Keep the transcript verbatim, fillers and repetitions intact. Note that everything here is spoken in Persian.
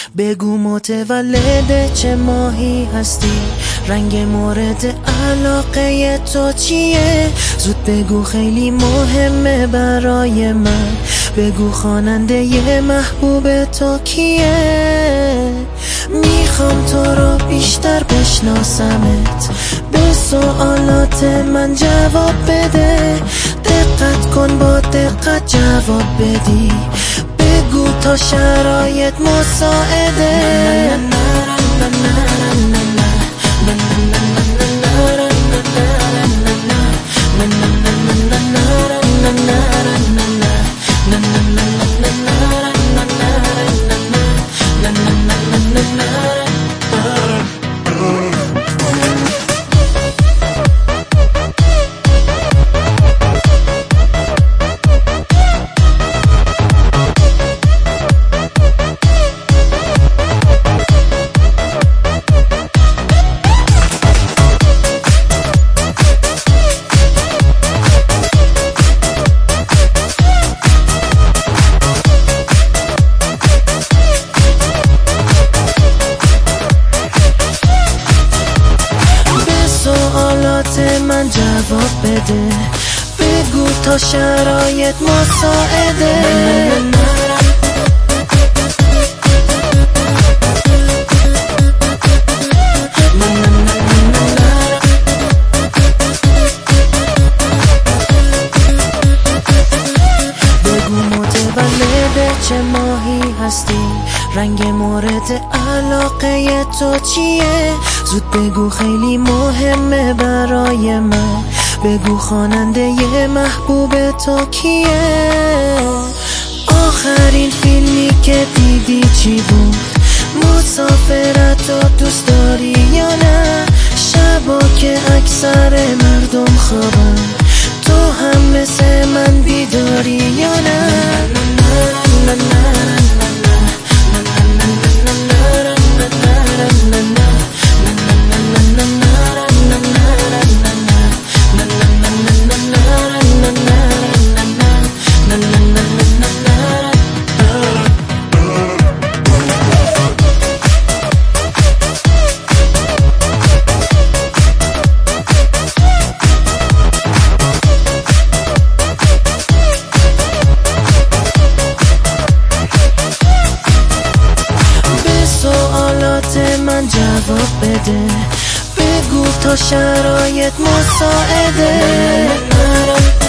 بگو متولد چه ماهی هستی، رنگ مورد علاقه تو چیه؟ زود بگو خیلی مهمه برای من، بگو خواننده محبوب تو کیه؟ میخوام تو رو بیشتر بشناسمت، به سوالات من جواب بده، دقت کن با دقت جواب بدی، بگو تا شرایط مساعده. من جواب بده، بگو تا شرایط مساعده. بگو متولد چه ماهی هستی، رنگ مورد علاقه تو چیه؟ زود بگو خیلی مهمه برای من، بگو خواننده محبوب تو کیه؟ آخرین فیلمی که دیدی چی بود؟ مسافرت رو دوست داری یا نه؟ شبا که اکثر مردم خوابن، تو هم مثل من بیداری یا نه؟ من جواب بده، بگو تا شرایط مساعده.